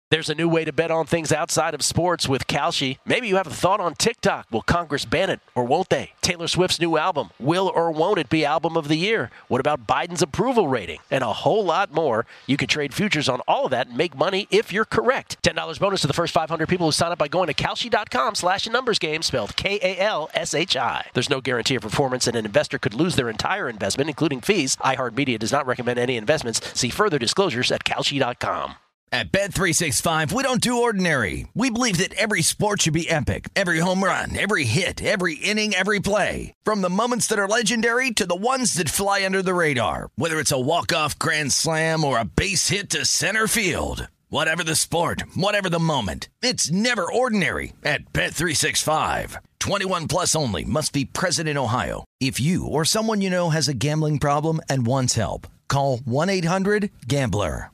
There's a new way to bet on things outside of sports with Kalshi. Maybe you have a thought on TikTok. Will Congress ban it or won't they? Taylor Swift's new album. Will or won't it be album of the year? What about Biden's approval rating? And a whole lot more. You can trade futures on all of that and make money if you're correct. $10 bonus to the first 500 people who sign up by going to Kalshi.com/numbersgame, spelled Kalshi. There's no guarantee of performance, and an investor could lose their entire investment, including fees. iHeartMedia does not recommend any investments. See further disclosures at Kalshi.com. At Bet365, we don't do ordinary. We believe that every sport should be epic. Every home run, every hit, every inning, every play. From the moments that are legendary to the ones that fly under the radar. Whether it's a walk-off grand slam or a base hit to center field. Whatever the sport, whatever the moment. It's never ordinary at Bet365. 21 plus only. Must be present in Ohio. If you or someone you know has a gambling problem and wants help, call 1-800-GAMBLER.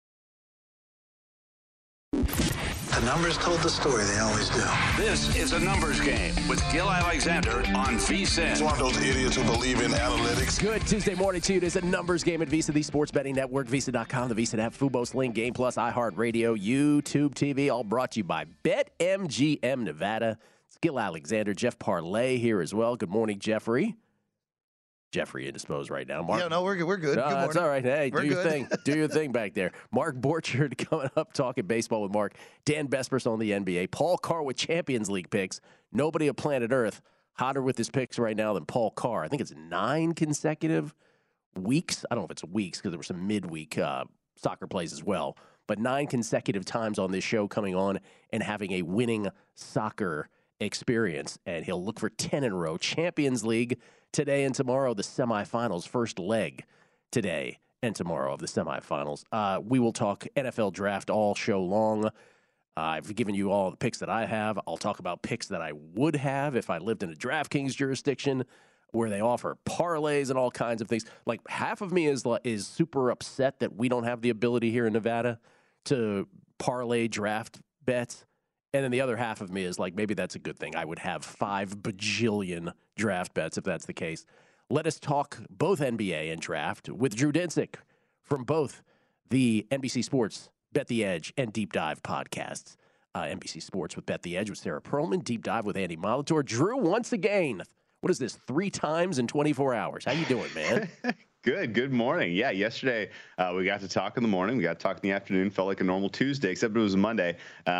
The numbers told the story. They always do. This is a numbers game with Gil Alexander on VSiN. It's one of those idiots who believe in analytics. Good Tuesday morning to you. It is a numbers game at VSiN, the sports betting network, VSiN.com, the VSiN app, Fubo, Sling, Game Plus, iHeartRadio, YouTube TV, all brought to you by BetMGM Nevada. It's Gil Alexander, Jeff Parlay here as well. Good morning, Jeffrey. Jeffrey indisposed right now. Mark, yeah, no, we're good. We're good. No, that's all right. Hey, we're do your good. thing. Do your thing back there. Mark Borchard coming up, talking baseball with Mark. Dan Bespers on the NBA. Paul Carr with Champions League picks. Nobody on planet Earth hotter with his picks right now than Paul Carr. I think it's 9 consecutive weeks. I don't know if it's weeks because there were some midweek soccer plays as well. But 9 consecutive times on this show coming on and having a winning soccer experience. And he'll look for 10 in a row. Champions League today and tomorrow, the semifinals, first leg today and tomorrow of the semifinals. We will talk NFL draft all show long. I've given you all the picks that I have. I'll talk about picks that I would have if I lived in a DraftKings jurisdiction where they offer parlays and all kinds of things. Like, half of me is super upset that we don't have the ability here in Nevada to parlay draft bets. And then the other half of me is like, maybe that's a good thing. I would have 5 bajillion draft bets if that's the case. Let us talk both NBA and draft with Drew Dinsick from both the NBC Sports Bet the Edge and Deep Dive podcasts. NBC Sports with Bet the Edge with Sarah Perlman, Deep Dive with Andy Molitor. Drew, once again, what is this, 3 times in 24 hours? How you doing, man? Good morning. Yeah, yesterday we got to talk in the morning. We got to talk in the afternoon. Felt like a normal Tuesday, except it was a Monday.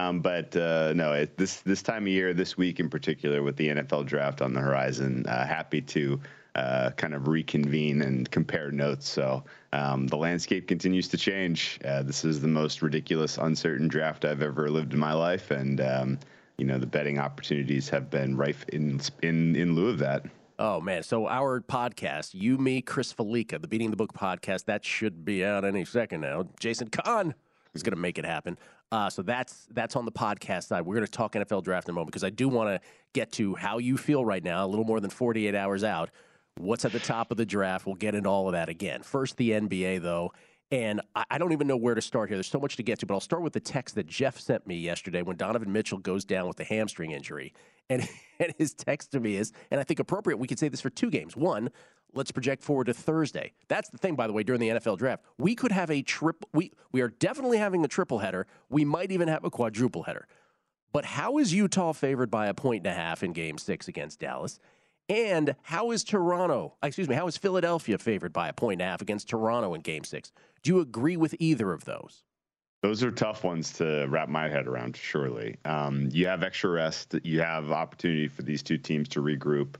No, this time of year, this week in particular, with the NFL draft on the horizon, happy to kind of reconvene and compare notes. So the landscape continues to change. This is the most ridiculous, uncertain draft I've ever lived in my life, and the betting opportunities have been rife in lieu of that. Oh, man. So our podcast, you, me, Chris Felica, the Beating the Book podcast, that should be out any second now. Jason Kahn is going to make it happen. So that's on the podcast side. We're going to talk NFL draft in a moment because I do want to get to how you feel right now, a little more than 48 hours out. What's at the top of the draft? We'll get into all of that again. First, the NBA, though. And I don't even know where to start here. There's so much to get to, but I'll start with the text that Jeff sent me yesterday when Donovan Mitchell goes down with the hamstring injury. And his text to me is, and I think appropriate, we could say this for 2 games. 1, let's project forward to Thursday. That's the thing, by the way, during the NFL draft. We could have a triple. We are definitely having a triple header. We might even have a quadruple header. But how is Utah favored by 1.5 in Game 6 against Dallas? And how is Philadelphia favored by 1.5 against Toronto in Game 6? Do you agree with either of those? Those are tough ones to wrap my head around, surely. You have extra rest. You have opportunity for these 2 teams to regroup.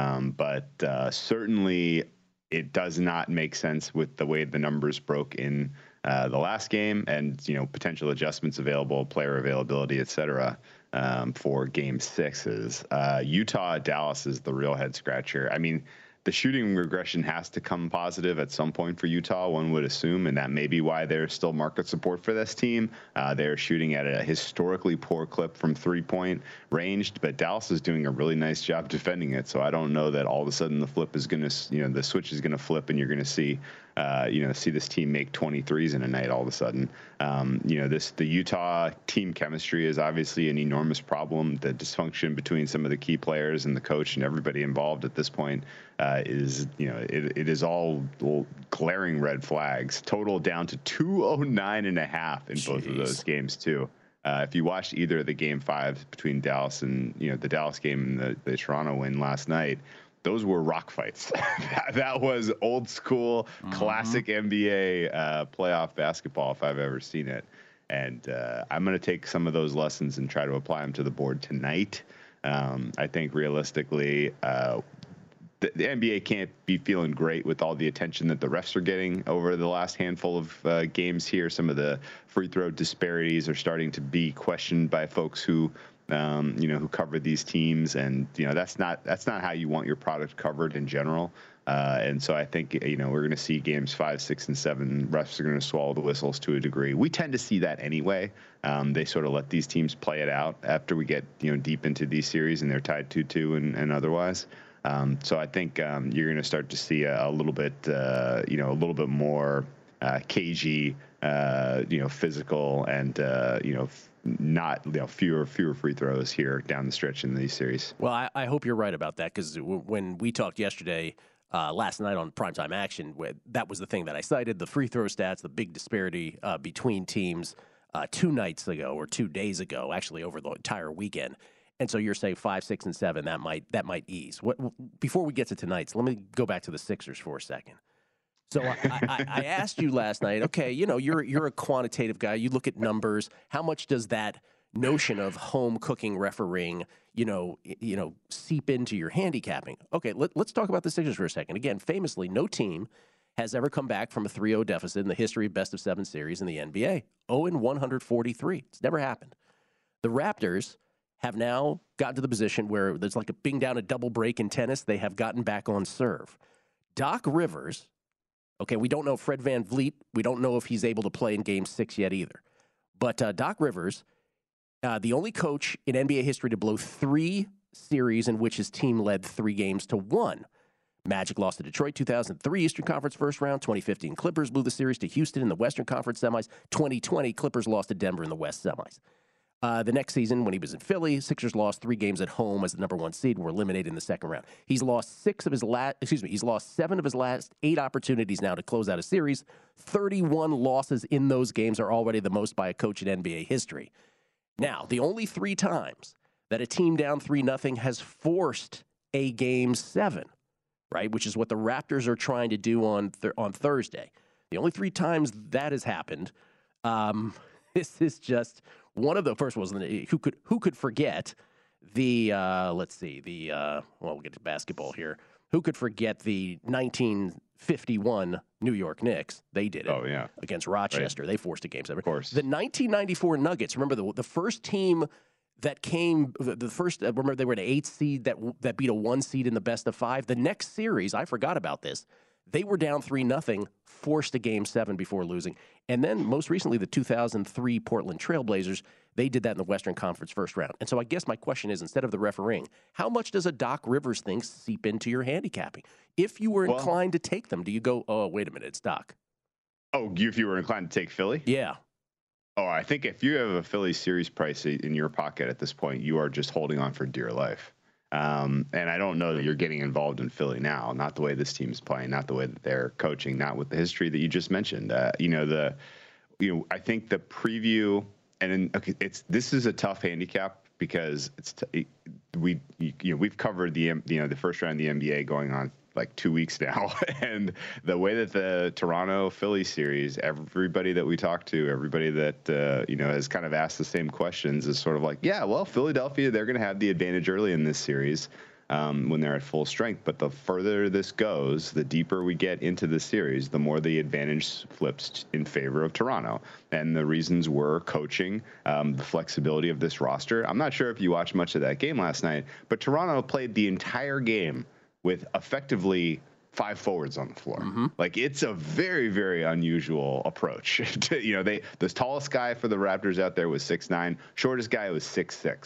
But certainly it does not make sense with the way the numbers broke in the last game and, potential adjustments available, player availability, et cetera, for Game 6s. Utah, Dallas is the real head scratcher. I mean, the shooting regression has to come positive at some point for Utah, one would assume, and that may be why there's still market support for this team. They're shooting at a historically poor clip from 3-point range, but Dallas is doing a really nice job defending it. So I don't know that all of a sudden the flip is going to, the switch is going to flip and you're going to see see this team make 23s in a night all of a sudden. The Utah team chemistry is obviously an enormous problem. The dysfunction between some of the key players and the coach and everybody involved at this point it is all glaring red flags. Total down to 209.5 in both of those games too. If you watched either of the game 5 between Dallas and the Dallas game and the Toronto win last night, those were rock fights. That was old school, classic NBA playoff basketball if I've ever seen it. And I'm going to take some of those lessons and try to apply them to the board tonight. I think realistically, the NBA can't be feeling great with all the attention that the refs are getting over the last handful of games here. Some of the free throw disparities are starting to be questioned by folks who cover these teams, and that's not how you want your product covered in general. And so I think we're going to see games 5, 6, and 7. Refs are going to swallow the whistles to a degree. We tend to see that anyway. They sort of let these teams play it out after we get deep into these series and they're tied 2-2 and otherwise. So I think you're going to start to see a little bit more cagey, physical, and not fewer free throws here down the stretch in these series. Well, I hope you're right about that, because when we talked yesterday, last night on Primetime Action, that was the thing that I cited: the free throw stats, the big disparity between teams 2 nights ago or 2 days ago, actually over the entire weekend. And so you're saying 5, 6, and 7 that might ease. Before we get to tonight's, let me go back to the Sixers for a second. So I asked you last night, okay, you're a quantitative guy. You look at numbers. How much does that notion of home cooking refereeing, seep into your handicapping? Okay, let's talk about the Sixers for a second. Again, famously, no team has ever come back from a 3-0 deficit in the history of best-of-7 series in the NBA. 0-143. It's never happened. The Raptors have now gotten to the position where there's like being down a double break in tennis. They have gotten back on serve. Doc Rivers, okay, we don't know Fred VanVleet. We don't know if he's able to play in Game 6 yet either. But Doc Rivers, the only coach in NBA history to blow 3 series in which his team led 3-1. Magic lost to Detroit 2003 Eastern Conference first round. 2015 Clippers blew the series to Houston in the Western Conference semis. 2020 Clippers lost to Denver in the West semis. The next season, when he was in Philly, Sixers lost 3 games at home as the number 1 seed and were eliminated in the second round. He's lost 7 of his last 8 opportunities now to close out a series. 31 losses in those games are already the most by a coach in NBA history. Now, the only 3 times that a team down 3-0 has forced a Game 7, right, which is what the Raptors are trying to do on Thursday. The only 3 times that has happened, this is just one of the first was who could forget the we'll get to basketball here. Who could forget the 1951 New York Knicks? They did it against Rochester. Right. They forced a Game 7. Of course. The 1994 Nuggets, remember the first team that came, remember they were an 8 seed that beat a 1 seed in the best of 5. The next series, I forgot about this. They were down 3-0, forced a Game 7 before losing. And then most recently, the 2003 Portland Trailblazers, they did that in the Western Conference first round. And so I guess my question is, instead of the refereeing, how much does a Doc Rivers thing seep into your handicapping? If you were inclined to take them, do you go, oh, wait a minute, it's Doc? Oh, if you were inclined to take Philly? Yeah. Oh, I think if you have a Philly series price in your pocket at this point, you are just holding on for dear life. And I don't know that you're getting involved in Philly now, not the way this team's playing, not the way that they're coaching, not with the history that you just mentioned. I think the preview, this is a tough handicap because we've covered the first round of the NBA going on like 2 weeks now, and the way that the Toronto Philly series, everybody that we talk to, everybody that has kind of asked the same questions is sort of like, yeah, well, Philadelphia, they're going to have the advantage early in this series when they're at full strength. But the further this goes, the deeper we get into the series, the more the advantage flips in favor of Toronto. And the reasons were coaching, the flexibility of this roster. I'm not sure if you watched much of that game last night, but Toronto played the entire game with effectively 5 forwards on the floor. Mm-hmm. Like, it's a very, very unusual approach. The tallest guy for the Raptors out there was 6'9", shortest guy was 6'6".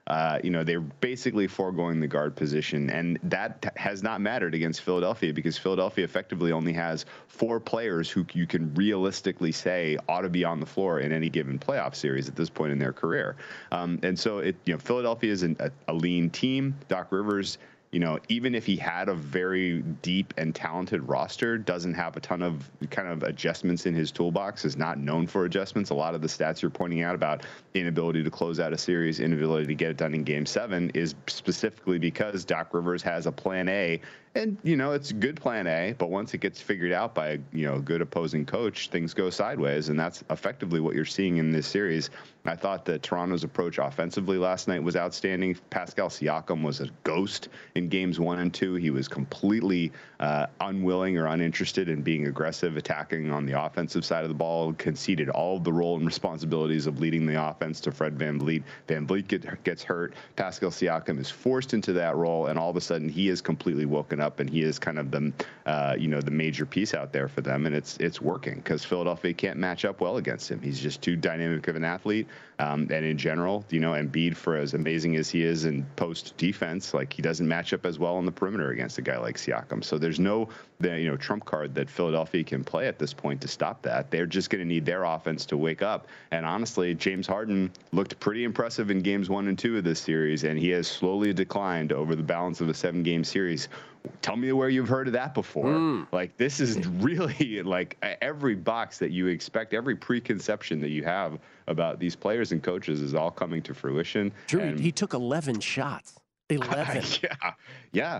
they're basically foregoing the guard position, and that has not mattered against Philadelphia because Philadelphia effectively only has 4 players who you can realistically say ought to be on the floor in any given playoff series at this point in their career. And so Philadelphia is a lean team. Doc Rivers, even if he had a very deep and talented roster, doesn't have a ton of kind of adjustments in his toolbox, is not known for adjustments. A lot of the stats you're pointing out about inability to close out a series, inability to get it done in Game 7 is specifically because Doc Rivers has a plan A. And, it's a good plan A, but once it gets figured out by, a good opposing coach, things go sideways. And that's effectively what you're seeing in this series. I thought that Toronto's approach offensively last night was outstanding. Pascal Siakam was a ghost in games 1 and 2. He was completely unwilling or uninterested in being aggressive, attacking on the offensive side of the ball, conceded all of the role and responsibilities of leading the offense to Fred VanVleet. VanVleet gets hurt. Pascal Siakam is forced into that role, and all of a sudden he is completely woken up, and he is kind of the major piece out there for them, and it's working because Philadelphia can't match up well against him. He's just too dynamic of an athlete, and in general, Embiid, for as amazing as he is in post defense, like he doesn't match up as well on the perimeter against a guy like Siakam. So there's no trump card that Philadelphia can play at this point to stop that. They're just going to need their offense to wake up. And honestly, James Harden looked pretty impressive in games 1 and 2 of this series, and he has slowly declined over the balance of a 7-game series. Tell me where you've heard of that before. Like, this is really like every box that you expect, every preconception that you have about these players and coaches is all coming to fruition. Drew, he took 11 shots. 11. Yeah.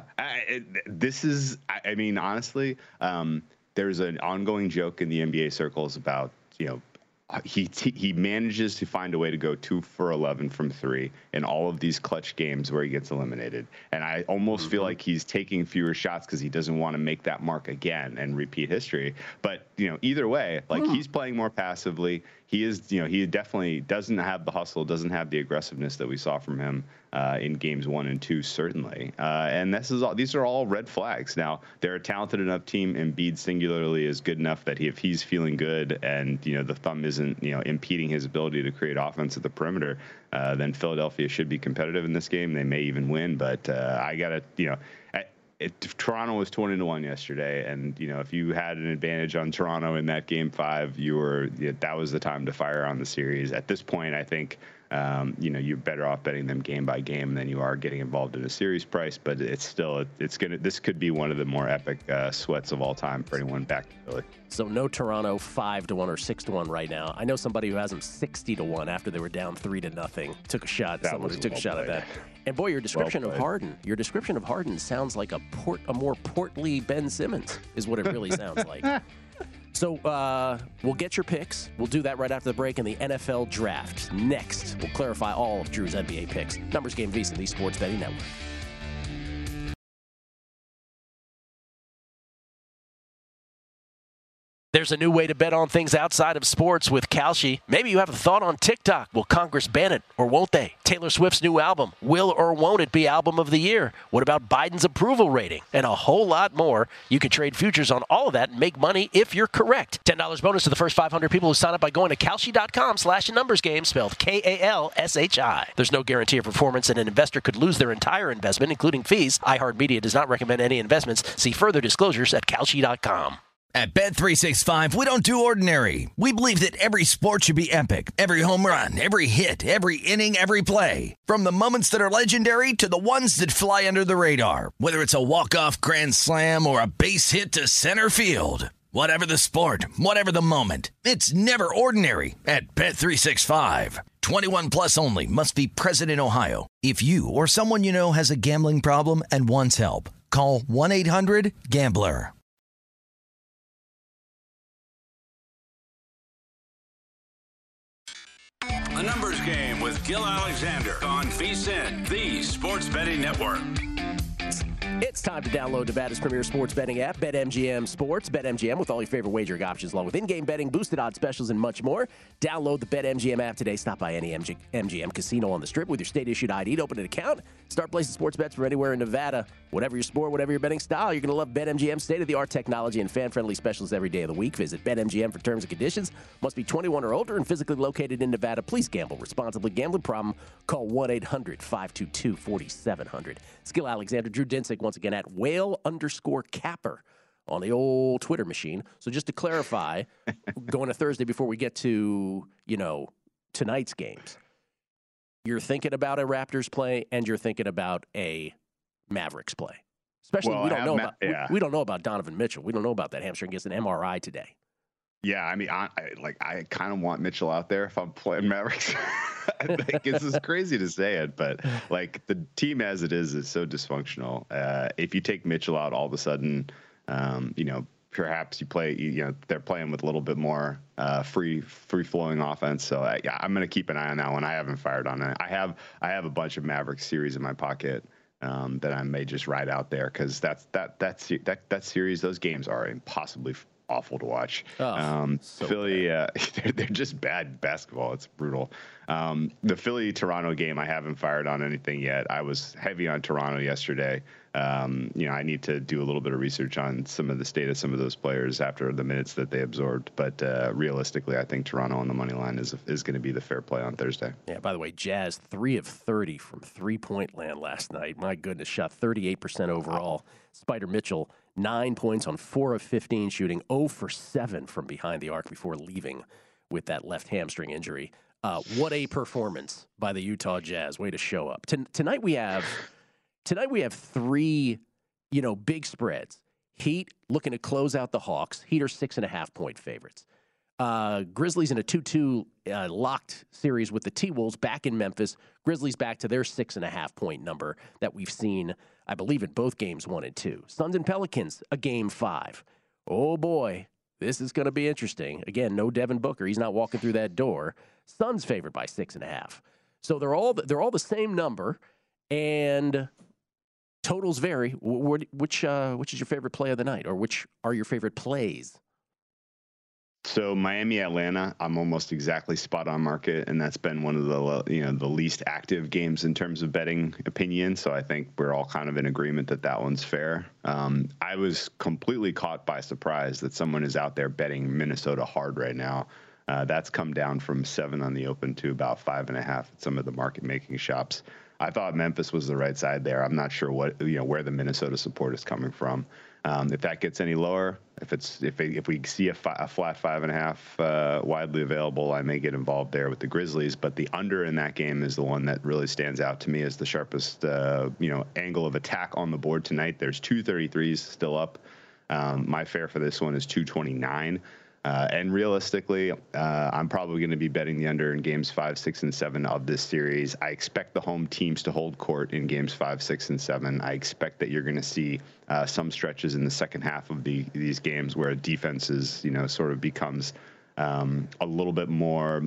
Honestly, there's an ongoing joke in the NBA circles about, he manages to find a way to go 2 for 11 from 3 in all of these clutch games where he gets eliminated. And I almost feel like he's taking fewer shots because he doesn't want to make that mark again and repeat history. But, either way, he's playing more passively. He is, he definitely doesn't have the hustle, doesn't have the aggressiveness that we saw from him in games 1 and 2, certainly. And these are all red flags. Now, they're a talented enough team. Embiid singularly is good enough that if he's feeling good and, the thumb isn't, impeding his ability to create offense at the perimeter, then Philadelphia should be competitive in this game. They may even win, but Toronto was 20-1 yesterday, and if you had an advantage on Toronto in that Game 5, that was the time to fire on the series. At this point, I think you're better off betting them game by game than you are getting involved in a series price. But this could be one of the more epic sweats of all time for anyone back to Philly. So no Toronto 5-1 or 6-1 right now. I know somebody who has them 60-1 after they were down 3-0. Took a shot. Someone took a shot at that. And boy, your description of Harden sounds like a more portly Ben Simmons is what it really sounds like. So we'll get your picks. We'll do that right after the break in the NFL Draft. Next, we'll clarify all of Drew's NBA picks. Numbers Game VSiN, the Sports Betting Network. There's a new way to bet on things outside of sports with Kalshi. Maybe you have a thought on TikTok. Will Congress ban it or won't they? Taylor Swift's new album. Will or won't it be Album of the Year? What about Biden's approval rating? And a whole lot more. You can trade futures on all of that and make money if you're correct. $10 bonus to the first 500 people who sign up by going to Kalshi.com/numbersgame, spelled Kalshi. There's no guarantee of performance, and an investor could lose their entire investment, including fees. iHeartMedia does not recommend any investments. See further disclosures at Kalshi.com. At Bet365, we don't do ordinary. We believe that every sport should be epic. Every home run, every hit, every inning, every play. From the moments that are legendary to the ones that fly under the radar. Whether it's a walk-off grand slam or a base hit to center field. Whatever the sport, whatever the moment. It's never ordinary at Bet365. 21 plus only. Must be present in Ohio. If you or someone you know has a gambling problem and wants help, call 1-800-GAMBLER. A Numbers Game with Gil Alexander on VSiN, the Sports Betting Network. It's time to download Nevada's premier sports betting app, BetMGM Sports. BetMGM with all your favorite wagering options, along with in-game betting, boosted odds specials, and much more. Download the BetMGM app today. Stop by any MGM casino on the Strip with your state-issued ID to open an account. Start placing sports bets from anywhere in Nevada. Whatever your sport, whatever your betting style, you're going to love BetMGM's state-of-the-art technology and fan-friendly specials every day of the week. Visit BetMGM for terms and conditions. Must be 21 or older and physically located in Nevada. Please gamble responsibly. Gambling problem? Call 1-800-522-4700. Skill Alexander, Drew Dinsick once again at whale_capper on the old Twitter machine. So just to clarify, going to Thursday before we get to, tonight's games, you're thinking about a Raptors play and you're thinking about a Mavericks play. Especially we don't know about Donovan Mitchell. We don't know about that hamstring. Gets an MRI today. Yeah, I mean, I kind of want Mitchell out there if I'm playing Mavericks. I think this is crazy to say it, but like the team as it is so dysfunctional. If you take Mitchell out, all of a sudden, perhaps you play. They're playing with a little bit more free flowing offense. So I'm going to keep an eye on that one. I haven't fired on it. I have a bunch of Mavericks series in my pocket that I may just ride out there because that series, those games are impossibly awful to watch. Philly, they're just bad basketball. It's brutal. The Philly-Toronto game, I haven't fired on anything yet. I was heavy on Toronto yesterday. I need to do a little bit of research on some of the state of some of those players after the minutes that they absorbed. But realistically, I think Toronto on the money line is going to be the fair play on Thursday. Yeah, by the way, Jazz 3 of 30 from three-point land last night. My goodness, shot 38% overall. Wow. Spider Mitchell, 9 points on 4 of 15 shooting, 0 for 7 from behind the arc before leaving with that left hamstring injury. What a performance by the Utah Jazz. Way to show up. Tonight we have 3, big spreads. Heat looking to close out the Hawks. Heat are 6.5-point favorites. Grizzlies in a 2-2 locked series with the T-Wolves back in Memphis. Grizzlies back to their 6.5-point number that we've seen, I believe, in both games 1 and 2. Suns and Pelicans, a game 5. Oh boy, this is going to be interesting. Again, no Devin Booker. He's not walking through that door. Suns favored by 6.5. So they're all the same number, and totals vary. Which is your favorite play of the night, or which are your favorite plays? So Miami, Atlanta, I'm almost exactly spot on market, and that's been one of the least active games in terms of betting opinion. So I think we're all kind of in agreement that one's fair. I was completely caught by surprise that someone is out there betting Minnesota hard right now. That's come down from 7 on the open to about 5.5 at some of the market making shops. I thought Memphis was the right side there. I'm not sure where the Minnesota support is coming from. If that gets any lower, if we see a flat 5.5 widely available, I may get involved there with the Grizzlies. But the under in that game is the one that really stands out to me as the sharpest angle of attack on the board tonight. There's 233s still up. My fare for this one is 229. And realistically, I'm probably going to be betting the under in games 5, 6, and 7 of this series. I expect the home teams to hold court in games 5, 6, and 7. I expect that you're going to see some stretches in the second half of these games where defense is, sort of becomes a little bit more.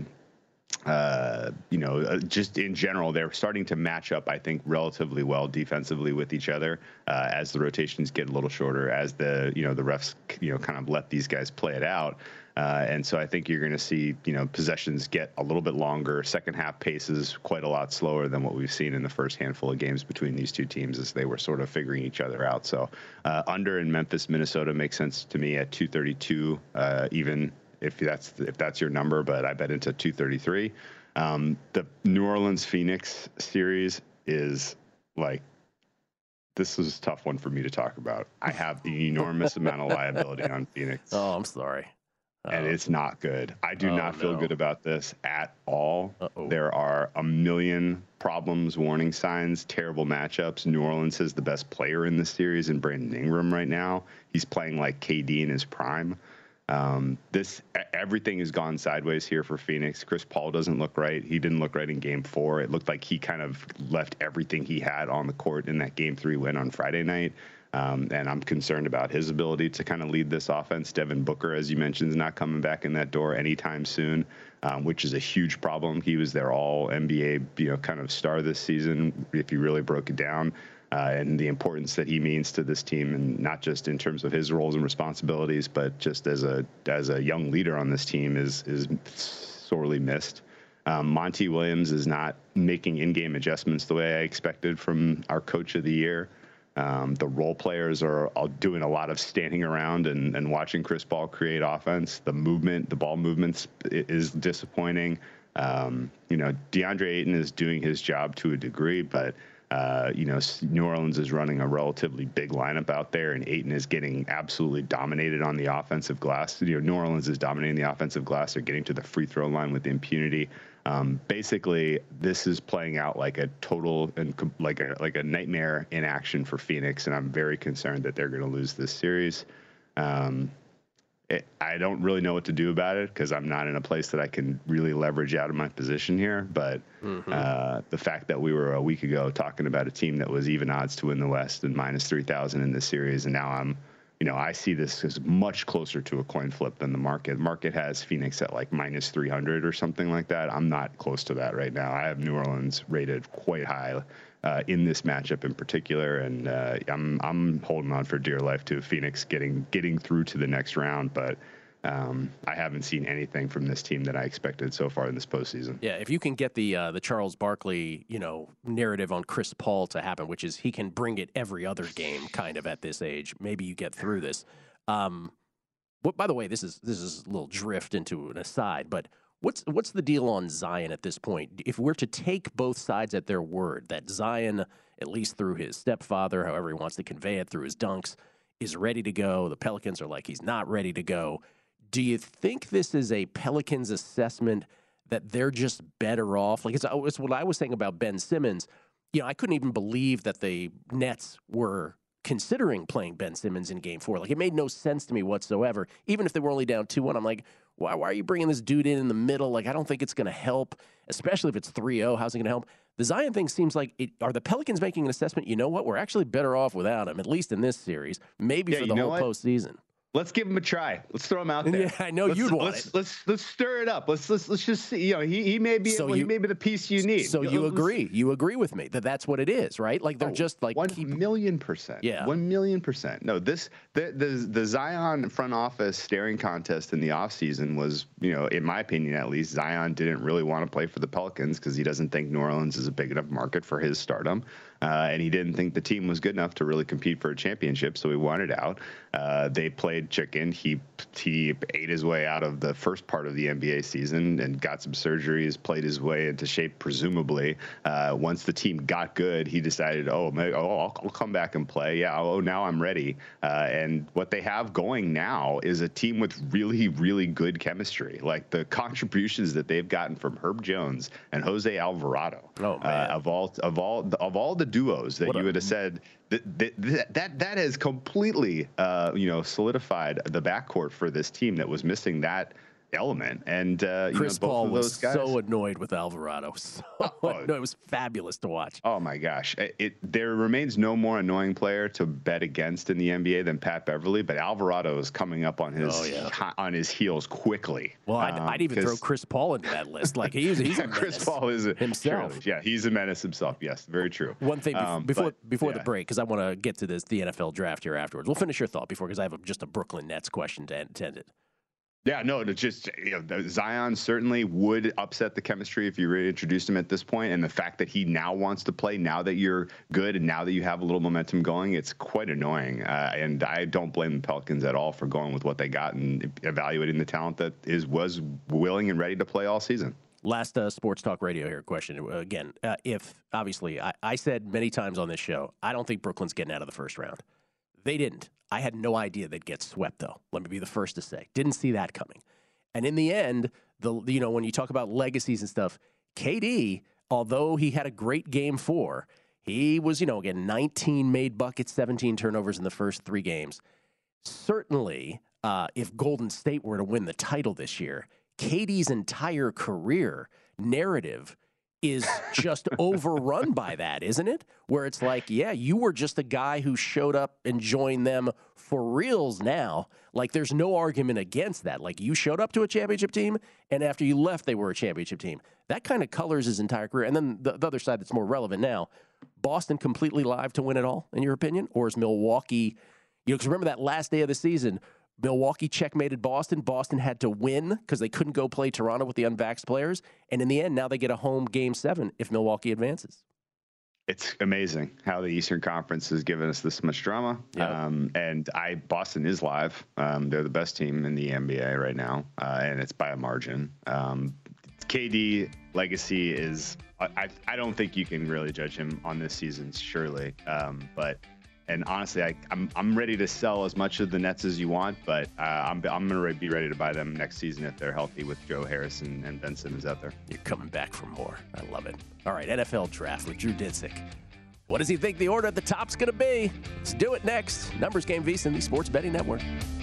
Just in general, they're starting to match up, I think, relatively well defensively with each other as the rotations get a little shorter, as the refs, kind of let these guys play it out. And so I think you're going to see, possessions get a little bit longer. Second half paces quite a lot slower than what we've seen in the first handful of games between these two teams as they were sort of figuring each other out. So under in Memphis, Minnesota makes sense to me at 232, even if that's your number, but I bet into 233. The New Orleans Phoenix series is this is a tough one for me to talk about. I have the enormous amount of liability on Phoenix. Oh, I'm sorry. And it's not good. I do not feel good about this at all. There are a million problems, warning signs, terrible matchups. New Orleans has the best player in the series in Brandon Ingram right now. He's playing like KD in his prime. Everything has gone sideways here for Phoenix. Chris Paul doesn't look right. He didn't look right in game 4. It looked like he kind of left everything he had on the court in that game 3 win on Friday night. And I'm concerned about his ability to kind of lead this offense. Devin Booker, as you mentioned, is not coming back in that door anytime soon, which is a huge problem. He was their all NBA, kind of star this season, if you really broke it down. and the importance that he means to this team, and not just in terms of his roles and responsibilities, but just as a young leader on this team is sorely missed. Monty Williams is not making in-game adjustments the way I expected from our coach of the year. The role players are all doing a lot of standing around and watching Chris Paul create offense. The ball movements is disappointing. DeAndre Ayton is doing his job to a degree, but New Orleans is running a relatively big lineup out there, and Ayton is getting absolutely dominated on the offensive glass. New Orleans is dominating the offensive glass. They're getting to the free throw line with impunity. Basically, this is playing out like a total and like a nightmare in action for Phoenix, and I'm very concerned that they're going to lose this series. I don't really know what to do about it because I'm not in a place that I can really leverage out of my position here. But the fact that we were a week ago talking about a team that was even odds to win the West and minus 3,000 in this series, and now I see this as much closer to a coin flip than the market. The market has Phoenix at like minus 300 or something like that. I'm not close to that right now. I have New Orleans rated quite high in this matchup in particular, and I'm holding on for dear life to Phoenix getting through to the next round. But I haven't seen anything from this team that I expected so far in this postseason. Yeah, if you can get the Charles Barkley, narrative on Chris Paul to happen, which is he can bring it every other game kind of at this age, maybe you get through this. But by the way, this is a little drift into an aside, but what's the deal on Zion at this point? If we're to take both sides at their word, that Zion, at least through his stepfather, however he wants to convey it, through his dunks, is ready to go. The Pelicans are like he's not ready to go. Do you think this is a Pelicans assessment that they're just better off? Like it's what I was saying about Ben Simmons. I couldn't even believe that the Nets were considering playing Ben Simmons in Game 4. Like it made no sense to me whatsoever. Even if they were only down 2-1, I'm like, why are you bringing this dude in the middle? Like I don't think it's going to help, especially if it's 3-0. How's it going to help? The Zion thing seems like are the Pelicans making an assessment? You know what? We're actually better off without him, at least in this series. Maybe for the whole postseason. Let's give him a try. Let's throw him out there. Yeah, I know you'd want it. Let's stir it up. Let's just see. He may be he may be the piece you need. So you agree? You agree with me that that's what it is, right? Like they're just like 1,000,000%. Yeah, 1,000,000%. No, the Zion front office staring contest in the offseason was, in my opinion at least, Zion didn't really want to play for the Pelicans because he doesn't think New Orleans is a big enough market for his stardom. And he didn't think the team was good enough to really compete for a championship, so he wanted out. They played chicken. He ate his way out of the first part of the NBA season and got some surgeries, played his way into shape, presumably. Once the team got good, he decided, I'll come back and play. Yeah, now I'm ready. And what they have going now is a team with really, really good chemistry. Like the contributions that they've gotten from Herb Jones and Jose Alvarado. Of all the duos that you would have said that has completely solidified the backcourt for this team that was missing that element. And Chris both Paul of those was guys, so annoyed with Alvarado. It was fabulous to watch. Oh my gosh, there remains no more annoying player to bet against in the NBA than Pat Beverly, but Alvarado is coming up on his heels quickly. Well, I'd even throw Chris Paul into that list. Like he's a menace. Chris Paul is himself. Surely, yeah, he's a menace himself. Yes, very true. One thing before the break, because I want to get to the NFL draft here afterwards. We'll finish your thought because I have just a Brooklyn Nets question to end it. Yeah, no, it's just Zion certainly would upset the chemistry if you reintroduced him at this point, and the fact that he now wants to play now that you're good and now that you have a little momentum going, it's quite annoying. And I don't blame the Pelicans at all for going with what they got and evaluating the talent that was willing and ready to play all season. Last Sports Talk Radio here question. Again, if obviously I said many times on this show, I don't think Brooklyn's getting out of the first round. They didn't. I had no idea they'd get swept, though. Let me be the first to say. Didn't see that coming. And in the end, when you talk about legacies and stuff, KD, although he had a great Game 4, he was, again, 19 made buckets, 17 turnovers in the first 3 games. Certainly, if Golden State were to win the title this year, KD's entire career narrative is just overrun by that, isn't it? Where it's like, yeah, you were just a guy who showed up and joined them for reals now. Like, there's no argument against that. Like, you showed up to a championship team, and after you left, they were a championship team. That kind of colors his entire career. And then the other side that's more relevant now, Boston completely live to win it all, in your opinion? Or is Milwaukee, because remember that last day of the season, Milwaukee checkmated Boston. Boston had to win because they couldn't go play Toronto with the unvaxxed players. And in the end, now they get a home Game 7 if Milwaukee advances. It's amazing how the Eastern Conference has given us this much drama. Yep. And Boston is live. They're the best team in the NBA right now, and it's by a margin. KD legacy is, I don't think you can really judge him on this season, surely. And honestly, I'm ready to sell as much of the Nets as you want, but I'm going to be ready to buy them next season if they're healthy with Joe Harris and Ben Simmons out there. You're coming back for more. I love it. All right, NFL Draft with Drew Dinsick. What does he think the order at the top's going to be? Let's do it next. Numbers Game VSiN, the Sports Betting Network.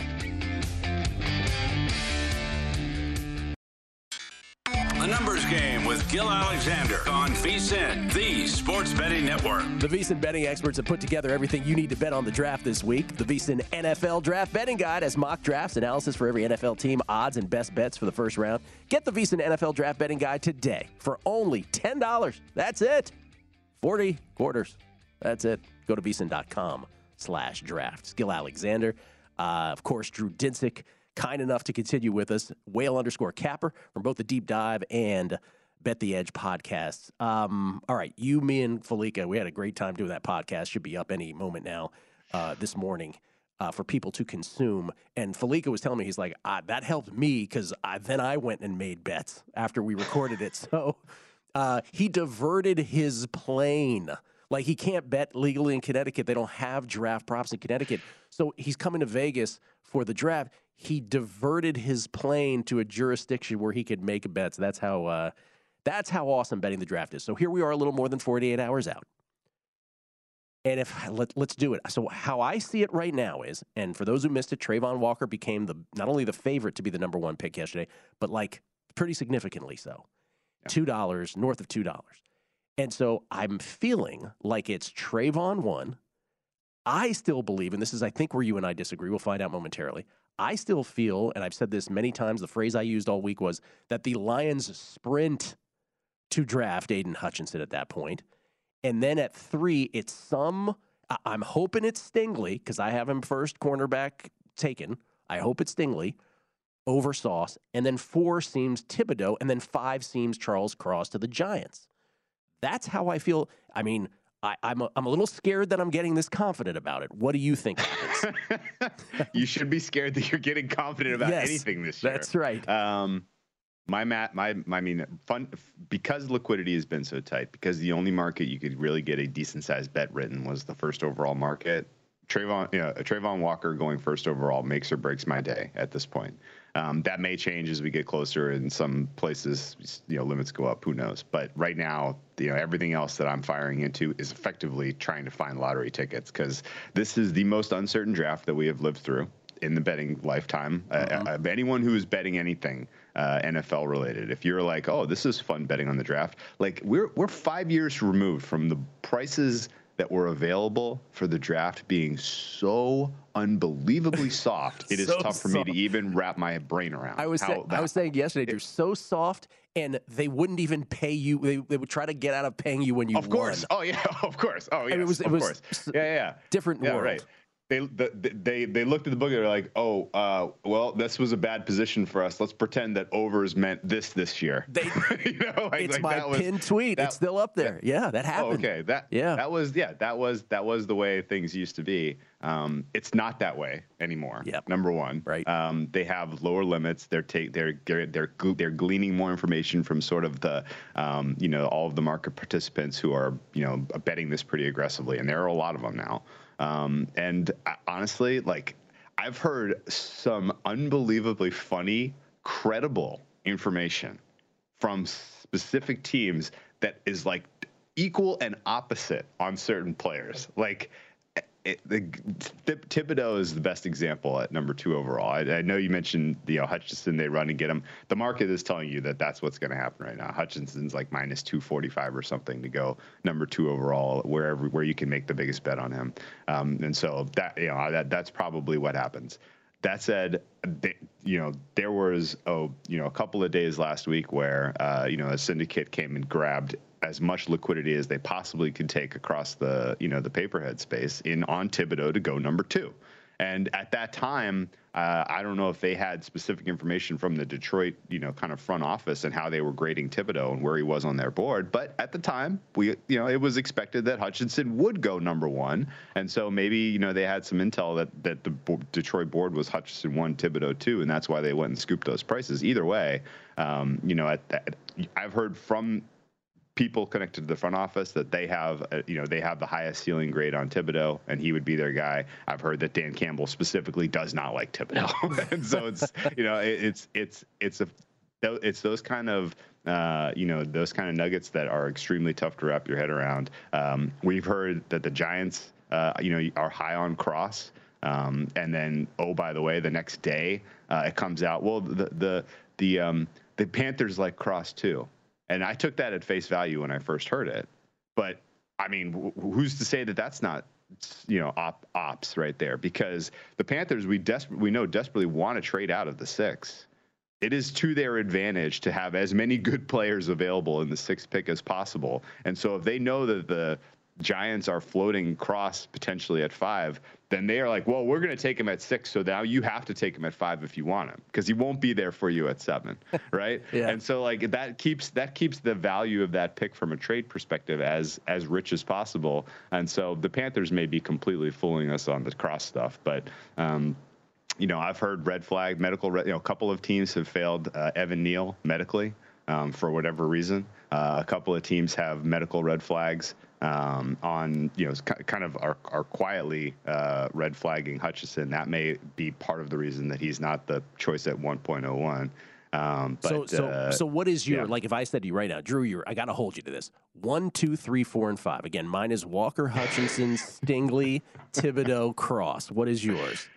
The Numbers Game with Gil Alexander on VSiN, the Sports Betting Network. The VSiN betting experts have put together everything you need to bet on the draft this week. The VSiN NFL Draft Betting Guide has mock drafts, analysis for every NFL team, odds, and best bets for the first round. Get the VSiN NFL Draft Betting Guide today for only $10. That's it. 40 quarters. That's it. Go to VSiN.com/draft. Gil Alexander. Of course, Drew Dinsick, kind enough to continue with us, Whale_Capper from both the Deep Dive and Bet the Edge podcasts. All right, you, me, and Felica, we had a great time doing that podcast. Should be up any moment now this morning for people to consume. And Felica was telling me, he's like, that helped me because then I went and made bets after we recorded it. So he diverted his plane. Like, he can't bet legally in Connecticut. They don't have draft props in Connecticut. So he's coming to Vegas for the draft. He diverted his plane to a jurisdiction where he could make bets. That's how awesome betting the draft is. So here we are, a little more than 48 hours out. And let's do it. So how I see it right now is, and for those who missed it, Trayvon Walker became not only the favorite to be the number one pick yesterday, but like pretty significantly so. $2, north of $2. And so I'm feeling like it's Trayvon 1. I still believe, and this is, I think, where you and I disagree. We'll find out momentarily. I still feel, and I've said this many times, the phrase I used all week was that the Lions sprint to draft Aiden Hutchinson at that point. And then at 3, I'm hoping it's Stingley, because I have him first cornerback taken. I hope it's Stingley over Sauce. And then 4 seems Thibodeau. And then 5 seems Charles Cross to the Giants. That's how I feel. I mean, I'm a little scared that I'm getting this confident about it. What do you think happens? You should be scared that you're getting confident about anything this year. That's right. Because liquidity has been so tight, because the only market you could really get a decent sized bet written was the first overall market. Trayvon Walker going first overall makes or breaks my day at this point. That may change as we get closer. In some places, limits go up. Who knows? But right now, everything else that I'm firing into is effectively trying to find lottery tickets, because this is the most uncertain draft that we have lived through in the betting lifetime. Anyone who is betting anything NFL related, if you're like, oh, this is fun betting on the draft, like we're 5 years removed from the prices that were available for the draft being so unbelievably soft. It is so tough for me to even wrap my brain around. I was saying yesterday, they're so soft, and they wouldn't even pay you. They would try to get out of paying you when you won. Of course. Oh, yeah. Of course. Oh, yeah. Of course. Yeah. Different world. Right. They looked at the book and they're like, well, this was a bad position for us. Let's pretend that overs meant this year. It's my pinned tweet. It's still up there. Yeah, that happened. Oh, okay. That was the way things used to be. It's not that way anymore. Yep. Number one, right? They have lower limits. They're gleaning more information from sort of the all of the market participants who are betting this pretty aggressively, and there are a lot of them now. And honestly, like, I've heard some unbelievably funny, credible information from specific teams that is like equal and opposite on certain players. Like, Thibodeau is the best example at number 2 overall. I know you mentioned Hutchinson, they run and get him. The market is telling you that that's what's going to happen right now. Hutchinson's like minus 245 or something to go number 2 overall, where you can make the biggest bet on him. And so that's probably what happens. That said, there was a couple of days last week where a syndicate came and grabbed as much liquidity as they possibly could take across the the paperhead space on Thibodeau to go number 2. And at that time, I don't know if they had specific information from the Detroit, kind of front office and how they were grading Thibodeau and where he was on their board. But at the time, it was expected that Hutchinson would go number 1. And so maybe, they had some intel that the Detroit board was Hutchinson 1, Thibodeau 2, and that's why they went and scooped those prices. Either way, I've heard from people connected to the front office that they have the highest ceiling grade on Thibodeau, and he would be their guy. I've heard that Dan Campbell specifically does not like Thibodeau, and so it's those kind of nuggets that are extremely tough to wrap your head around. We've heard that the Giants, are high on Cross, and then by the way, the next day it comes out. Well, the Panthers like Cross too. And I took that at face value when I first heard it. But, I mean, who's to say that that's not, ops right there? Because the Panthers, we know desperately want to trade out of the 6. It is to their advantage to have as many good players available in the 6th pick as possible. And so if they know that the Giants are floating Cross potentially at 5, then they are like, well, we're going to take him at 6. So now you have to take him at 5 if you want him, because he won't be there for you at 7. Right. Yeah. And so that keeps the value of that pick from a trade perspective as rich as possible. And so the Panthers may be completely fooling us on the Cross stuff, but, I've heard red flag a couple of teams have failed Evan Neal medically for whatever reason. A couple of teams have medical red flags on, kind of are quietly red flagging Hutchinson. That may be part of the reason that he's not the choice at 1.01. So what is your, like if I said to you right now, Drew, I got to hold you to this. 1, 2, 3, 4, and 5. Again, mine is Walker, Hutchinson, Stingley, Thibodeau, Cross. What is yours?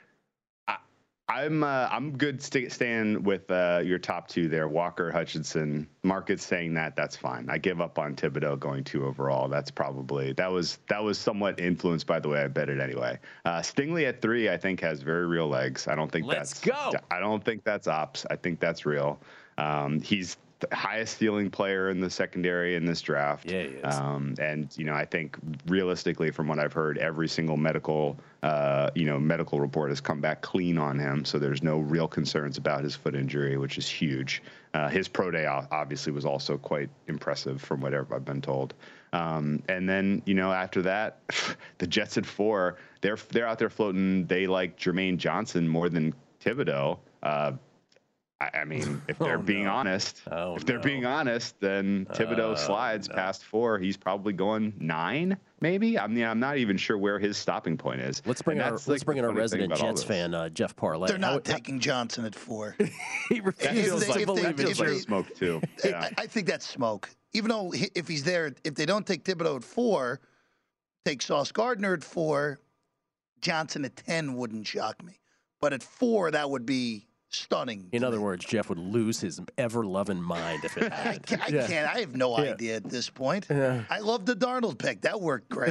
I'm good staying with your top 2 there, Walker, Hutchinson. Market's saying that's fine. I give up on Thibodeau going 2 overall. That's probably that was somewhat influenced by the way I bet it anyway. Stingley at 3, I think has very real legs. I don't think I don't think that's ops. I think that's real. He's the highest ceiling player in the secondary in this draft. Yeah, he is. And I think realistically, from what I've heard, every single medical report has come back clean on him. So there's no real concerns about his foot injury, which is huge. His pro day obviously was also quite impressive from whatever I've been told. And then, after that, the Jets at 4, they're out there floating. They like Jermaine Johnson more than Thibodeau. I mean, if they're being honest, then Thibodeau slides past 4. He's probably going 9, maybe. I mean, I'm not even sure where his stopping point is. Let's bring in our resident Jets fan, Jeff Parlay. They're not taking Johnson at 4. He refuses to believe that feels like smoke too. Yeah. I think that's smoke. Even though if he's there, if they don't take Thibodeau at 4, take Sauce Gardner at 4, Johnson at 10 wouldn't shock me. But at 4, that would be stunning. In other words, Jeff would lose his ever-loving mind if it had. I can't. I have no idea at this point. Yeah. I love the Darnold pick. That worked great.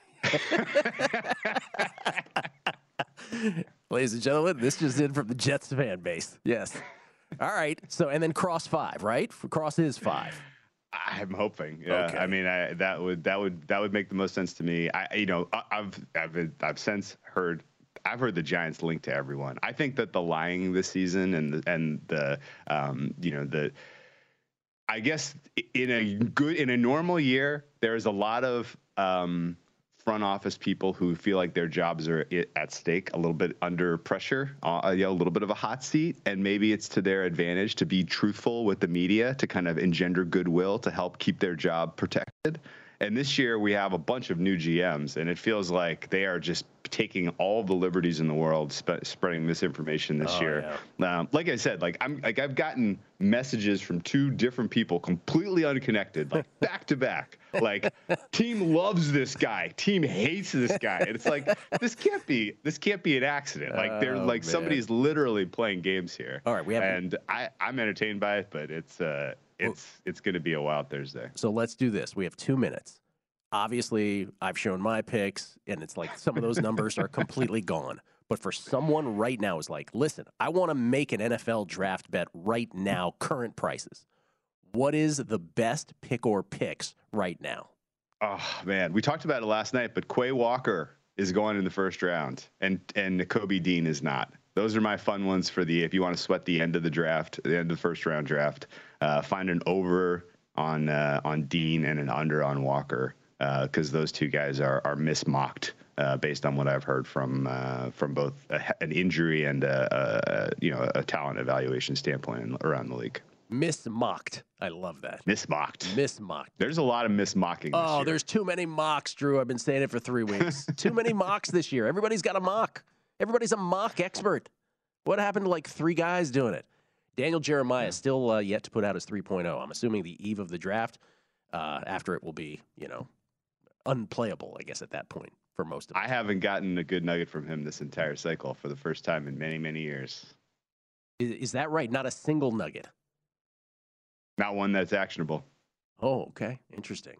Ladies and gentlemen, this just in from the Jets fan base. Yes. All right. So, and then Cross 5, right? Cross is 5. I'm hoping. Yeah. Okay. I mean, that would make the most sense to me. I've since heard. I've heard the Giants linked to everyone. I think that the lying this season I guess in a normal year, there's a lot of front office people who feel like their jobs are at stake, a little bit under pressure, a little bit of a hot seat, and maybe it's to their advantage to be truthful with the media to kind of engender goodwill to help keep their job protected. And this year we have a bunch of new GMs, and it feels like they are just taking all the liberties in the world, spreading misinformation this year. Yeah. Like I said, I've gotten messages from 2 different people, completely unconnected, like back to back. Like, team loves this guy, team hates this guy, and it's like this can't be an accident. Like somebody's literally playing games here. All right, I'm entertained by it, but it's going to be a wild Thursday. So let's do this. We have 2 minutes. Obviously, I've shown my picks, and it's like some of those numbers are completely gone. But for someone right now is like, listen, I want to make an NFL draft bet right now, current prices. What is the best pick or picks right now? Oh, man. We talked about it last night, but Quay Walker is going in the first round, and Nakobe Dean is not. Those are my fun ones for if you want to sweat the end of the draft, the end of the first round draft. Find an over on Dean and an under on Walker, because those two guys are mismocked based on what I've heard from both an injury and a talent evaluation standpoint around the league. Mismocked. I love that. Mismocked. There's a lot of mismocking. Oh, there's too many mocks, Drew. I've been saying it for 3 weeks. Too many mocks this year. Everybody's got a mock. Everybody's a mock expert. What happened to like 3 guys doing it? Daniel Jeremiah still yet to put out his 3.0. I'm assuming the eve of the draft. After it will be, unplayable, I guess, at that point for most of us. I haven't gotten a good nugget from him this entire cycle for the first time in many, many years. Is that right? Not a single nugget? Not one that's actionable. Oh, okay. Interesting.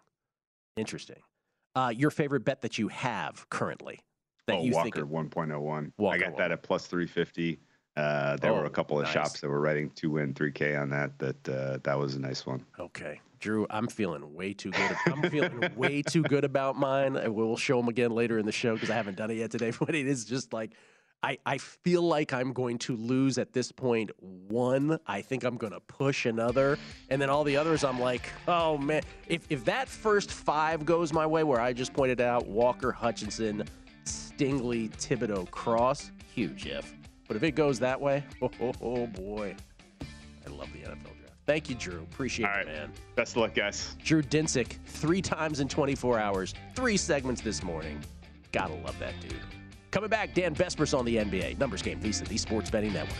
Your favorite bet that you have currently? Walker 1.01. I got that at plus 350. There were a couple of shops that were writing 2-win 3K on that was a nice one. Okay. Drew, I'm feeling way too good. I'm feeling way too good about mine. We'll show them again later in the show because I haven't done it yet today. But it is just like, I feel like I'm going to lose at this point one. I think I'm going to push another. And then all the others, I'm like, oh, man. If that first 5 goes my way, where I just pointed out Walker, Hutchinson, Stingley, Thibodeau, Cross, huge if. But if it goes that way, oh boy. I love the NFL draft. Thank you, Drew. Appreciate it, man. Best of luck, guys. Drew Dinsick, 3 times in 24 hours, 3 segments this morning. Gotta love that dude. Coming back, Dan Bespers on the NBA. Numbers Game, VSiN, the Sports Betting Network.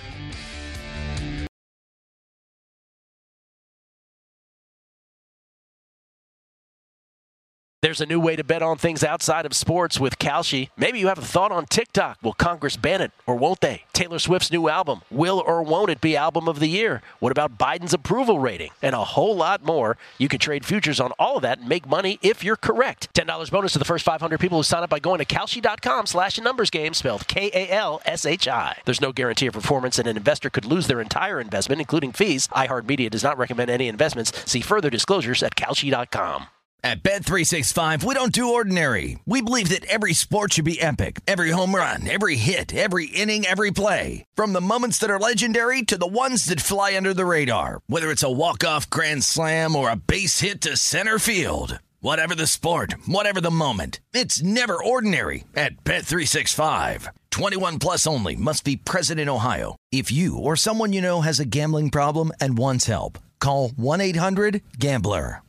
There's a new way to bet on things outside of sports with Kalshi. Maybe you have a thought on TikTok. Will Congress ban it or won't they? Taylor Swift's new album. Will or won't it be Album of the Year? What about Biden's approval rating? And a whole lot more. You can trade futures on all of that and make money if you're correct. $10 bonus to the first 500 people who sign up by going to Kalshi.com/numbersgame, spelled Kalshi. There's no guarantee of performance, and an investor could lose their entire investment, including fees. iHeartMedia does not recommend any investments. See further disclosures at Kalshi.com. At Bet365, we don't do ordinary. We believe that every sport should be epic. Every home run, every hit, every inning, every play. From the moments that are legendary to the ones that fly under the radar. Whether it's a walk-off grand slam or a base hit to center field. Whatever the sport, whatever the moment, it's never ordinary at Bet365. 21 plus only. Must be present in Ohio. If you or someone you know has a gambling problem and wants help, call 1-800-GAMBLER.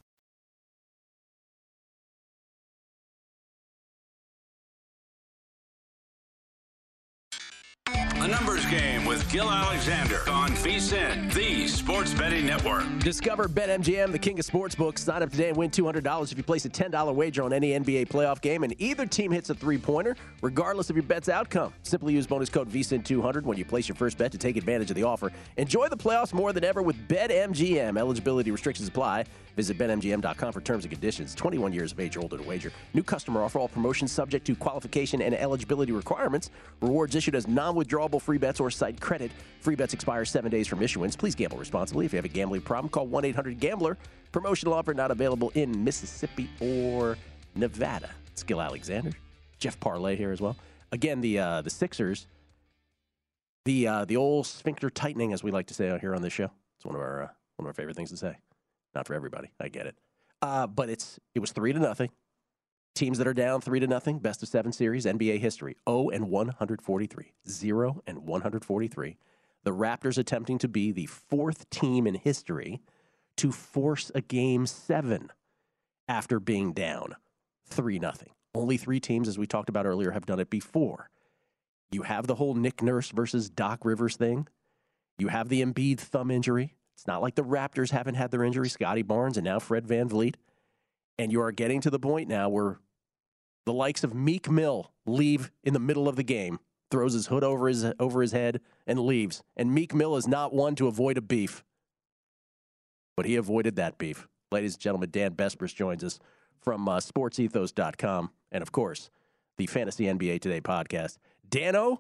A Numbers Game with Gil Alexander on VSiN, the Sports Betting Network. Discover BetMGM, the king of sportsbooks. Sign up today and win $200 if you place a $10 wager on any NBA playoff game and either team hits a three-pointer, regardless of your bet's outcome. Simply use bonus code VSiN200 when you place your first bet to take advantage of the offer. Enjoy the playoffs more than ever with BetMGM. Eligibility restrictions apply. Visit BetMGM.com for terms and conditions. 21 years of age or older to wager. New customer offer. All promotions subject to qualification and eligibility requirements. Rewards issued as non-withdrawable free bets or site credit. Free bets expire 7 days from issuance. Please gamble responsibly. If you have a gambling problem, call 1-800-GAMBLER. Promotional offer not available in Mississippi or Nevada. It's Gil Alexander. Jeff Parlay here as well. Again, the Sixers, the old sphincter tightening, as we like to say out here on this show. It's one of our favorite things to say. Not for everybody. I get it. But it was 3-0. Teams that are down 3-0, best of 7 series, NBA history. 0-143. 0-143. The Raptors attempting to be the 4th team in history to force a Game 7 after being down 3-0. Only 3 teams, as we talked about earlier, have done it before. You have the whole Nick Nurse versus Doc Rivers thing. You have the Embiid thumb injury. It's not like the Raptors haven't had their injury, Scotty Barnes and now Fred VanVleet. And you are getting to the point now where the likes of Meek Mill leave in the middle of the game, throws his hood over his head and leaves. And Meek Mill is not one to avoid a beef. But he avoided that beef. Ladies and gentlemen, Dan Bespers joins us from sportsethos.com and, of course, the Fantasy NBA Today podcast. Dano,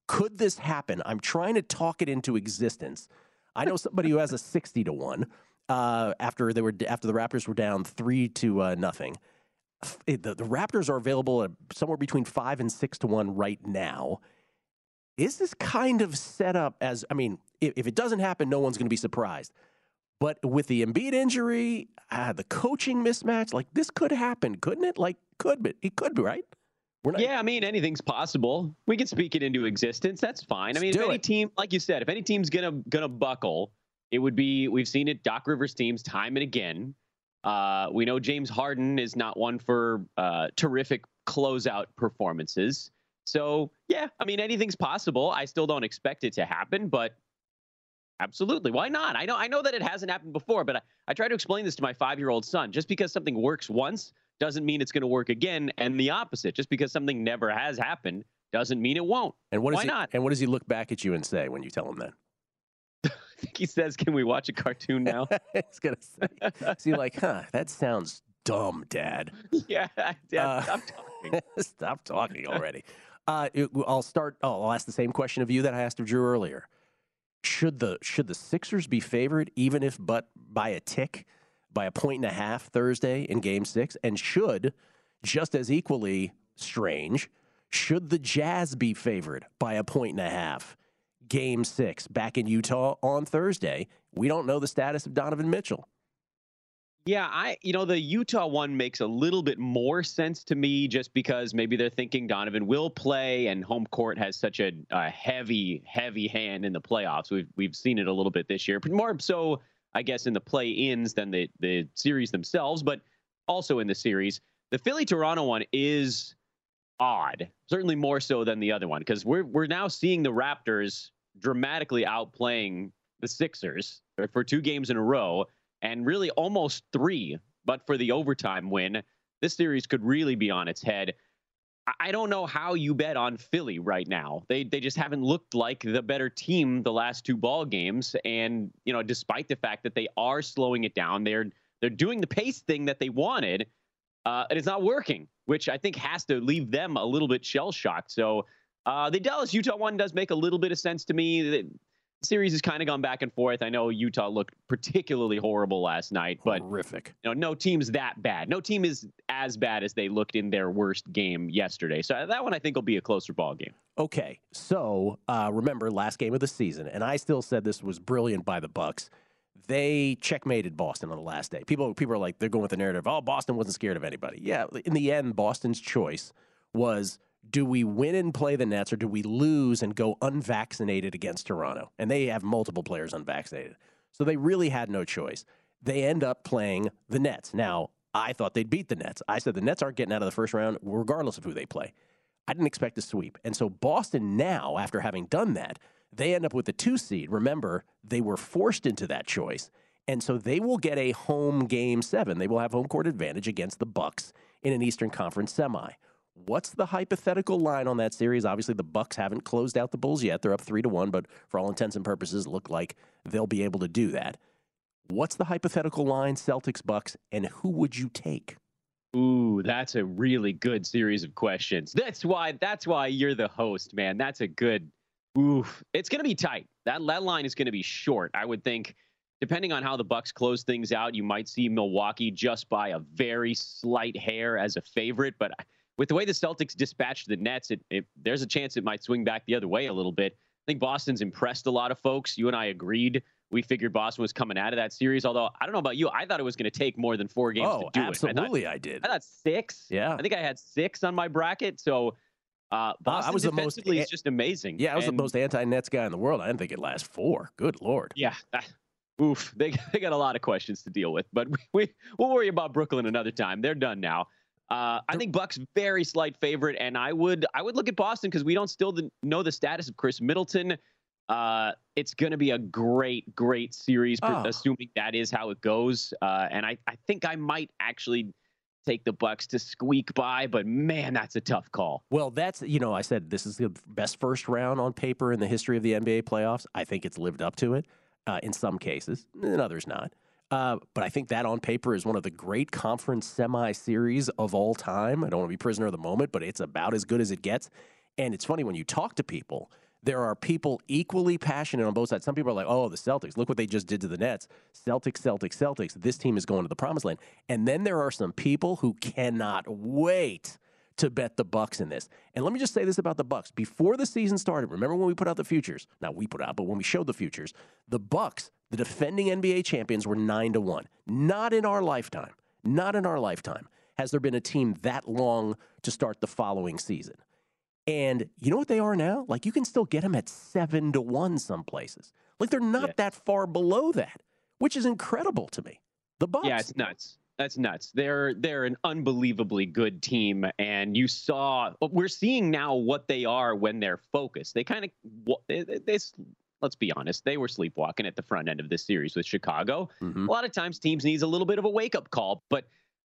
Could this happen? I'm trying to talk it into existence. I know somebody who has a 60-1 after the Raptors were down 3-0. The Raptors are available at somewhere between 5 and 6-1 right now. Is this kind of set up as, I mean, if it doesn't happen, no one's going to be surprised. But with the Embiid injury, the coaching mismatch, like this could happen, couldn't it? Like, it could be, right? Yeah, I mean, anything's possible. We can speak it into existence. That's fine. I mean, if any team, like you said, if any team's gonna buckle, it would be, we've seen it, Doc Rivers teams time and again. We know James Harden is not one for terrific closeout performances. So, yeah, I mean, anything's possible. I still don't expect it to happen, but absolutely. Why not? I know that it hasn't happened before, but I try to explain this to my 5-year-old son. Just because something works once doesn't mean it's going to work again, and the opposite. Just because something never has happened doesn't mean it won't. And why not? And what does he look back at you and say when you tell him that? I think he says, "Can we watch a cartoon now?" He's going to say, is he like, that sounds dumb, Dad. Yeah, Dad, stop talking. Stop talking already. I'll ask the same question of you that I asked of Drew earlier. Should the Sixers be favored, even if but by a tick, by a 1.5 Thursday in Game 6? And should, just as equally strange, should the Jazz be favored by a 1.5 Game 6 back in Utah on Thursday? We don't know the status of Donovan Mitchell. Yeah, the Utah one makes a little bit more sense to me just because maybe they're thinking Donovan will play and home court has such a heavy hand in the playoffs. We've seen it a little bit this year, but more so, I guess, in the play-ins than the series themselves, but also in the series. The Philly-Toronto one is odd, certainly more so than the other one, because we're now seeing the Raptors dramatically outplaying the Sixers for 2 games in a row, and really almost 3, but for the overtime win, this series could really be on its head. I don't know how you bet on Philly right now. They just haven't looked like the better team the last 2 ball games, and despite the fact that they are slowing it down, they're doing the pace thing that they wanted, and it's not working, which I think has to leave them a little bit shell-shocked. So the Dallas-Utah one does make a little bit of sense to me. The series has kind of gone back and forth. I know Utah looked particularly horrible last night, but horrific. No team's that bad. No team is as bad as they looked in their worst game yesterday. So that one I think will be a closer ball game. Okay, so remember last game of the season, and I still said this was brilliant by the Bucks. They checkmated Boston on the last day. People are like, they're going with the narrative, oh, Boston wasn't scared of anybody. Yeah, in the end, Boston's choice was, do we win and play the Nets, or do we lose and go unvaccinated against Toronto? And they have multiple players unvaccinated. So they really had no choice. They end up playing the Nets. Now, I thought they'd beat the Nets. I said the Nets aren't getting out of the first round regardless of who they play. I didn't expect a sweep. And so Boston now, after having done that, they end up with the 2 seed. Remember, they were forced into that choice. And so they will get a home Game 7. They will have home court advantage against the Bucks in an Eastern Conference semi. What's the hypothetical line on that series? Obviously, the Bucks haven't closed out the Bulls yet. They're up 3-1, but for all intents and purposes, look like they'll be able to do that. What's the hypothetical line, Celtics, Bucks, and who would you take? Ooh, that's a really good series of questions. That's why you're the host, man. That's a good. Oof, it's going to be tight. That line is going to be short. I would think, depending on how the Bucks close things out, you might see Milwaukee just by a very slight hair as a favorite, but with the way the Celtics dispatched the Nets, there's a chance it might swing back the other way a little bit. I think Boston's impressed a lot of folks. You and I agreed. We figured Boston was coming out of that series, although I don't know about you. I thought it was going to take more than 4 games to do absolutely, I did. I thought 6. Yeah. I think I had 6 on my bracket. So Boston defensively is just amazing. Yeah, I was the most anti-Nets guy in the world. I didn't think it'd last 4. Good Lord. Yeah. Oof. They got a lot of questions to deal with, but we'll worry about Brooklyn another time. They're done now. I think Bucks very slight favorite, and I would look at Boston because we don't still know the status of Chris Middleton. It's going to be a great series, assuming that is how it goes. And I think I might actually take the Bucks to squeak by, but man, that's a tough call. Well, that's, I said this is the best first round on paper in the history of the NBA playoffs. I think it's lived up to it in some cases, in others not. But I think that on paper is one of the great conference semi-series of all time. I don't want to be prisoner of the moment, but it's about as good as it gets. And it's funny when you talk to people, There are people equally passionate on both sides. Some people are like, oh, the Celtics, look what they just did to the Nets. Celtics. This team is going to the promised land. And then there are some people who cannot wait to bet the Bucks in this. And let me just say this about the Bucks. Before the season started, remember when we put out the futures? Not we put out, but when we showed the futures, the Bucks, the defending NBA champions, were 9-1. Not in our lifetime. Has there been a team that long to start the following season? And you know what they are now? Like, you can still get them at 7-1 some places. Like, they're not that far below that, which is incredible to me. The Bucks. Yeah, it's nuts. That's nuts. They're an unbelievably good team, and we're seeing now what they are when they're focused. They kind of, let's be honest, they were sleepwalking at the front end of this series with Chicago. Mm-hmm. A lot of times teams needs a little bit of a wake-up call, but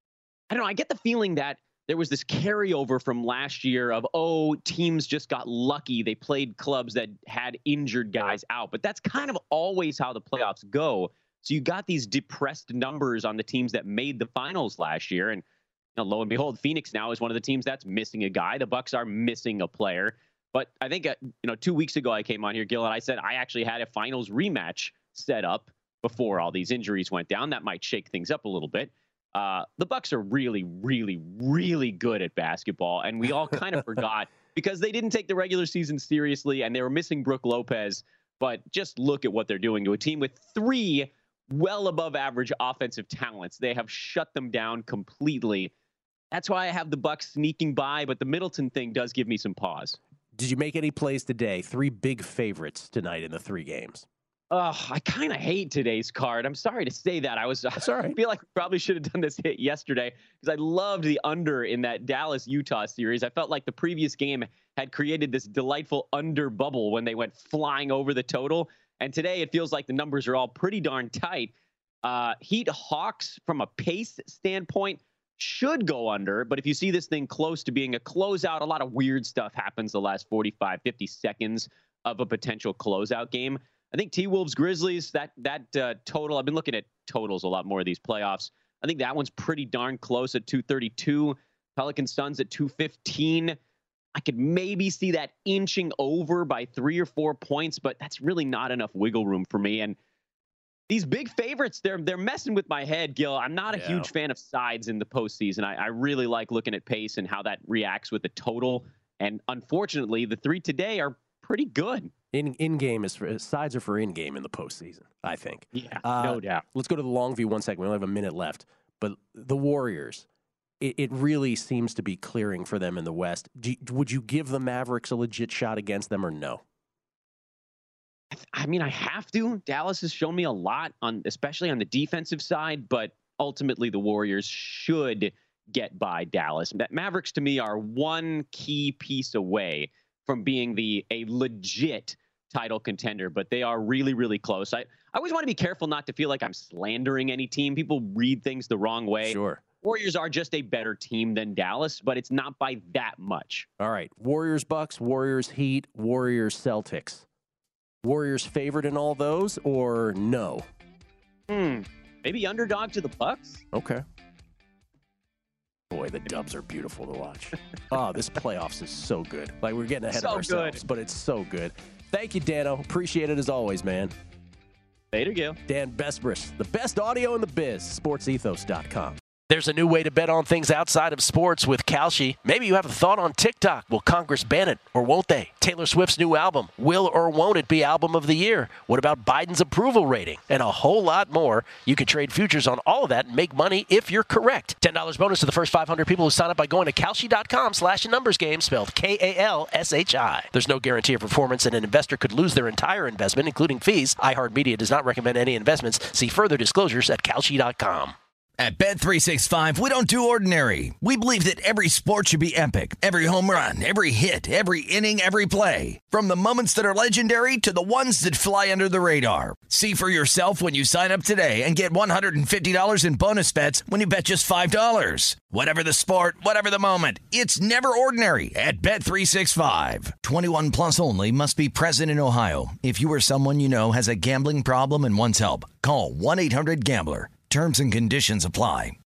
I don't know. I get the feeling that there was this carryover from last year of, teams just got lucky. They played clubs that had injured guys out. But that's kind of always how the playoffs go. So you got these depressed numbers on the teams that made the finals last year. And lo and behold, Phoenix now is one of the teams that's missing a guy. The Bucks are missing a player. But I think, 2 weeks ago I came on here, Gil, and I said I actually had a finals rematch set up before all these injuries went down. That might shake things up a little bit. The Bucks are really, really, really good at basketball, and we all kind of forgot because they didn't take the regular season seriously, and they were missing Brook Lopez. But just look at what they're doing to a team with 3 well above average offensive talents. They have shut them down completely. That's why I have the Bucks sneaking by, but the Middleton thing does give me some pause. Did you make any plays today? 3 big favorites tonight in the 3 games. I kind of hate today's card. I'm sorry to say that. I feel like we probably should have done this hit yesterday because I loved the under in that Dallas-Utah series. I felt like the previous game had created this delightful under bubble when they went flying over the total. And today it feels like the numbers are all pretty darn tight. Heat Hawks, from a pace standpoint, should go under. But if you see this thing close to being a closeout, a lot of weird stuff happens the last 45, 50 seconds of a potential closeout game. I think T-Wolves Grizzlies, that total, I've been looking at totals a lot more of these playoffs. I think that one's pretty darn close at 232. Pelicans Suns at 215. I could maybe see that inching over by 3 or 4 points, but that's really not enough wiggle room for me. And these big favorites, they're messing with my head, Gil. I'm not a huge fan of sides in the postseason. I really like looking at pace and how that reacts with the total. And unfortunately, the 3 today are pretty good. In-game sides are for in-game in the postseason, I think. Yeah, no doubt. Let's go to the long view 1 second. We only have a minute left. But the Warriors, it really seems to be clearing for them in the West. Would you give the Mavericks a legit shot against them or no? I mean, I have to. Dallas has shown me a lot, especially on the defensive side, but ultimately the Warriors should get by Dallas. Mavericks, to me, are one key piece away from being a legit title contender, but they are really, really close. I always want to be careful not to feel like I'm slandering any team. People read things the wrong way. Sure. Warriors are just a better team than Dallas, but it's not by that much. All right. Warriors Bucks, Warriors Heat, Warriors Celtics. Warriors favored in all those or no? Maybe underdog to the Bucks? Okay. Boy, the Dubs are beautiful to watch. This playoffs is so good. Like, we're getting ahead of ourselves, but it's so good. Thank you, Dano. Appreciate it as always, man. Later, Gil. Dan Besbris, the best audio in the biz, sportsethos.com. There's a new way to bet on things outside of sports with Kalshi. Maybe you have a thought on TikTok. Will Congress ban it or won't they? Taylor Swift's new album. Will or won't it be album of the year? What about Biden's approval rating? And a whole lot more. You can trade futures on all of that and make money if you're correct. $10 bonus to the first 500 people who sign up by going to Kalshi.com/numbersgame, spelled Kalshi. There's no guarantee of performance, and an investor could lose their entire investment, including fees. iHeartMedia does not recommend any investments. See further disclosures at Kalshi.com. At Bet365, we don't do ordinary. We believe that every sport should be epic. Every home run, every hit, every inning, every play. From the moments that are legendary to the ones that fly under the radar. See for yourself when you sign up today and get $150 in bonus bets when you bet just $5. Whatever the sport, whatever the moment, it's never ordinary at Bet365. 21 plus only. Must be present in Ohio. If you or someone you know has a gambling problem and wants help, call 1-800-GAMBLER. Terms and conditions apply.